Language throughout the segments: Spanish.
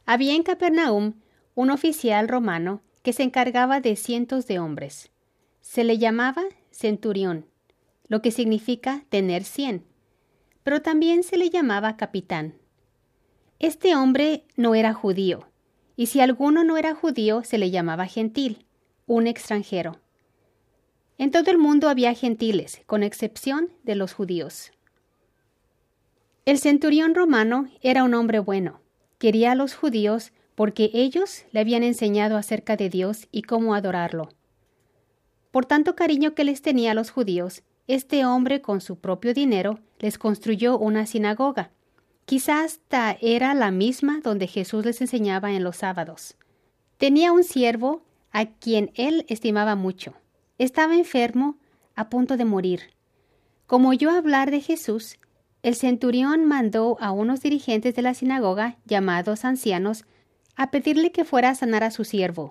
Había en Capernaum un oficial romano que se encargaba de cientos de hombres. Se le llamaba centurión, lo que significa tener 100, pero también se le llamaba capitán. Este hombre no era judío, y si alguno no era judío se le llamaba gentil, un extranjero. En todo el mundo había gentiles, con excepción de los judíos. El centurión romano era un hombre bueno. Quería a los judíos porque ellos le habían enseñado acerca de Dios y cómo adorarlo. Por tanto cariño que les tenía a los judíos, este hombre con su propio dinero les construyó una sinagoga. Quizás hasta era la misma donde Jesús les enseñaba en los sábados. Tenía un siervo a quien él estimaba mucho. Estaba enfermo, a punto de morir. Como oyó hablar de Jesús, el centurión mandó a unos dirigentes de la sinagoga, llamados ancianos, a pedirle que fuera a sanar a su siervo.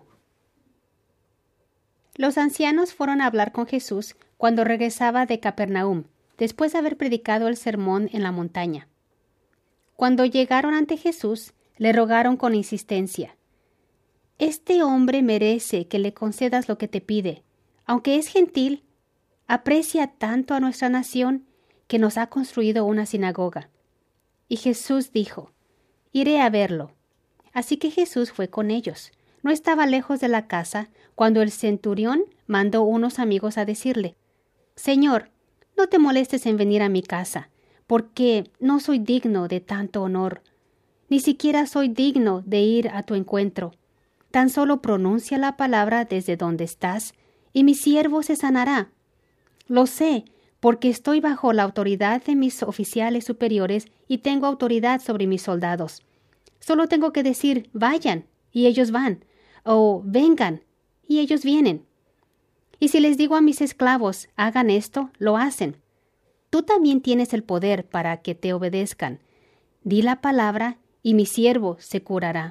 Los ancianos fueron a hablar con Jesús cuando regresaba de Capernaum, después de haber predicado el sermón en la montaña. Cuando llegaron ante Jesús, le rogaron con insistencia: «Este hombre merece que le concedas lo que te pide. Aunque es gentil, aprecia tanto a nuestra nación que nos ha construido una sinagoga». Y Jesús dijo: «Iré a verlo». Así que Jesús fue con ellos. No estaba lejos de la casa cuando el centurión mandó unos amigos a decirle: «Señor, no te molestes en venir a mi casa, porque no soy digno de tanto honor. Ni siquiera soy digno de ir a tu encuentro. Tan solo pronuncia la palabra desde donde estás, y mi siervo se sanará. Lo sé, porque estoy bajo la autoridad de mis oficiales superiores y tengo autoridad sobre mis soldados. Solo tengo que decir: vayan, y ellos van, o vengan, y ellos vienen. Y si les digo a mis esclavos: hagan esto, lo hacen. Tú también tienes el poder para que te obedezcan. Di la palabra, y mi siervo se curará».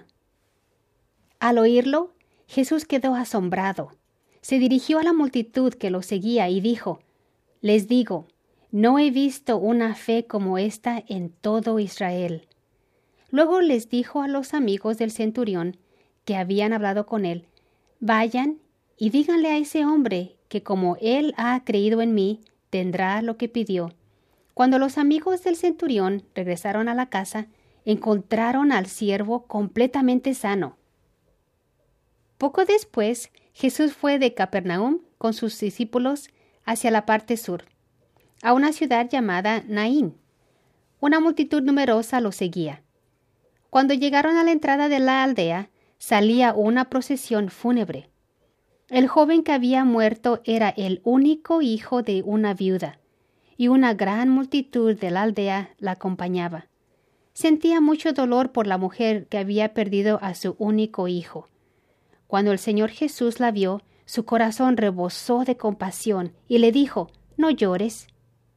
Al oírlo, Jesús quedó asombrado. Se dirigió a la multitud que lo seguía y dijo: «Les digo, no he visto una fe como esta en todo Israel». Luego les dijo a los amigos del centurión que habían hablado con él: «Vayan y díganle a ese hombre que como él ha creído en mí, tendrá lo que pidió». Cuando los amigos del centurión regresaron a la casa, encontraron al siervo completamente sano. Poco después, Jesús fue de Capernaum con sus discípulos hacia la parte sur, a una ciudad llamada Naín. Una multitud numerosa lo seguía. Cuando llegaron a la entrada de la aldea, salía una procesión fúnebre. El joven que había muerto era el único hijo de una viuda, y una gran multitud de la aldea la acompañaba. Sentía mucho dolor por la mujer que había perdido a su único hijo. Cuando el Señor Jesús la vio, su corazón rebosó de compasión y le dijo: «No llores».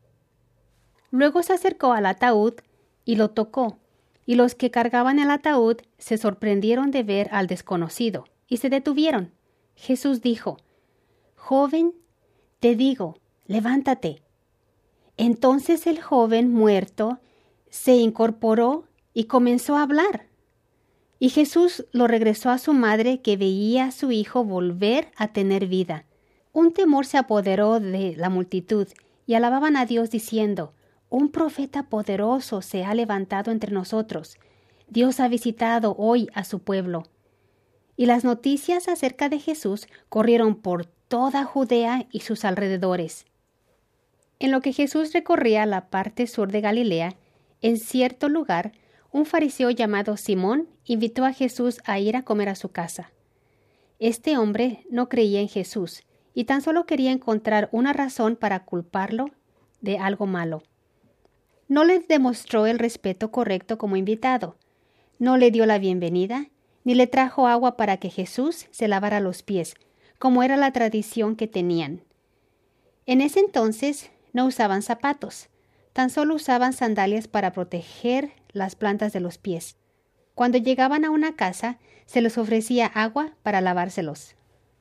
Luego se acercó al ataúd y lo tocó, y los que cargaban el ataúd se sorprendieron de ver al desconocido y se detuvieron. Jesús dijo: «Joven, te digo, levántate». Entonces el joven muerto se incorporó y comenzó a hablar. Y Jesús lo regresó a su madre, que veía a su hijo volver a tener vida. Un temor se apoderó de la multitud y alababan a Dios diciendo: «Un profeta poderoso se ha levantado entre nosotros. Dios ha visitado hoy a su pueblo». Y las noticias acerca de Jesús corrieron por toda Judea y sus alrededores. En lo que Jesús recorría la parte sur de Galilea, en cierto lugar, un fariseo llamado Simón invitó a Jesús a ir a comer a su casa. Este hombre no creía en Jesús y tan solo quería encontrar una razón para culparlo de algo malo. No le demostró el respeto correcto como invitado, no le dio la bienvenida, ni le trajo agua para que Jesús se lavara los pies, como era la tradición que tenían. En ese entonces no usaban zapatos, tan solo usaban sandalias para proteger las plantas de los pies. Cuando llegaban a una casa, se les ofrecía agua para lavárselos.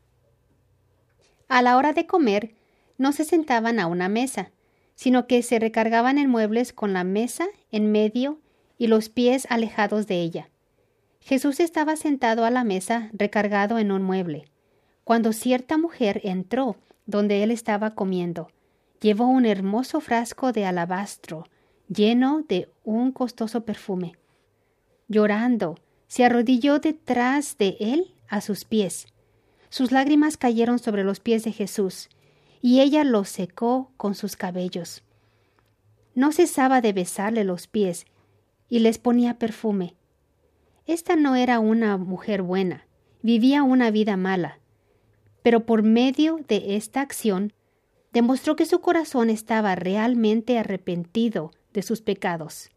A la hora de comer, no se sentaban a una mesa, sino que se recargaban en muebles con la mesa en medio y los pies alejados de ella. Jesús estaba sentado a la mesa, recargado en un mueble, cuando cierta mujer entró donde él estaba comiendo. Llevó un hermoso frasco de alabastro, lleno de un costoso perfume. Llorando, se arrodilló detrás de él a sus pies. Sus lágrimas cayeron sobre los pies de Jesús, y ella los secó con sus cabellos. No cesaba de besarle los pies, y les ponía perfume. Esta no era una mujer buena, vivía una vida mala, pero por medio de esta acción demostró que su corazón estaba realmente arrepentido de sus pecados.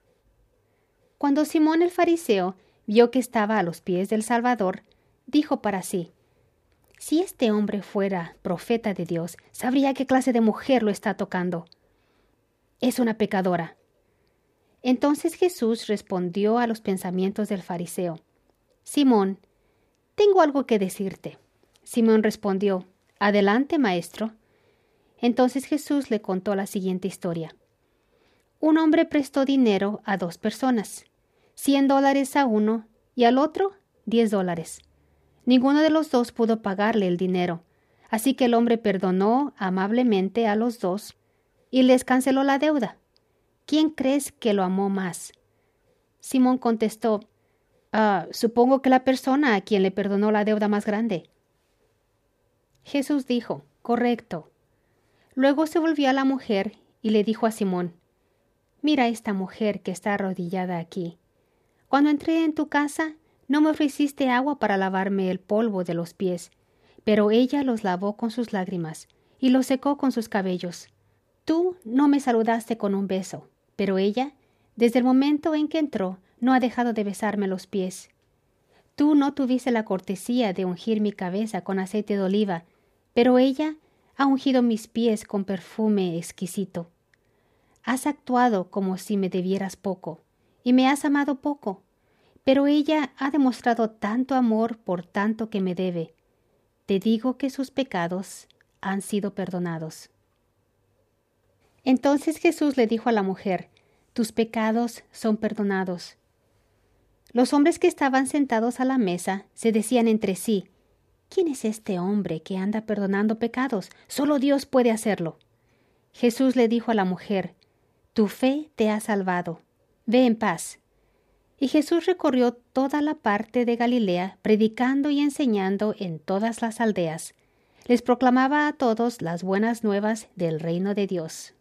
Cuando Simón el fariseo vio que estaba a los pies del Salvador, dijo para sí: si este hombre fuera profeta de Dios, sabría qué clase de mujer lo está tocando. Es una pecadora. Entonces Jesús respondió a los pensamientos del fariseo: Simón, tengo algo que decirte. Simón respondió: adelante, maestro. Entonces Jesús le contó la siguiente historia. Un hombre prestó dinero a 2 personas, $100 a uno y al otro $10. Ninguno de los dos pudo pagarle el dinero, así que el hombre perdonó amablemente a los dos y les canceló la deuda. ¿Quién crees que lo amó más? Simón contestó: supongo que la persona a quien le perdonó la deuda más grande. Jesús dijo: correcto. Luego se volvió a la mujer y le dijo a Simón: mira esta mujer que está arrodillada aquí. Cuando entré en tu casa, no me ofreciste agua para lavarme el polvo de los pies, pero ella los lavó con sus lágrimas y los secó con sus cabellos. Tú no me saludaste con un beso, pero ella, desde el momento en que entró, no ha dejado de besarme los pies. Tú no tuviste la cortesía de ungir mi cabeza con aceite de oliva, pero ella ha ungido mis pies con perfume exquisito. Has actuado como si me debieras poco, y me has amado poco, pero ella ha demostrado tanto amor por tanto que me debe. Te digo que sus pecados han sido perdonados. Entonces Jesús le dijo a la mujer: tus pecados son perdonados. Los hombres que estaban sentados a la mesa se decían entre sí: ¿quién es este hombre que anda perdonando pecados? Solo Dios puede hacerlo. Jesús le dijo a la mujer: tu fe te ha salvado. Ve en paz. Y Jesús recorrió toda la parte de Galilea, predicando y enseñando en todas las aldeas. Les proclamaba a todos las buenas nuevas del reino de Dios.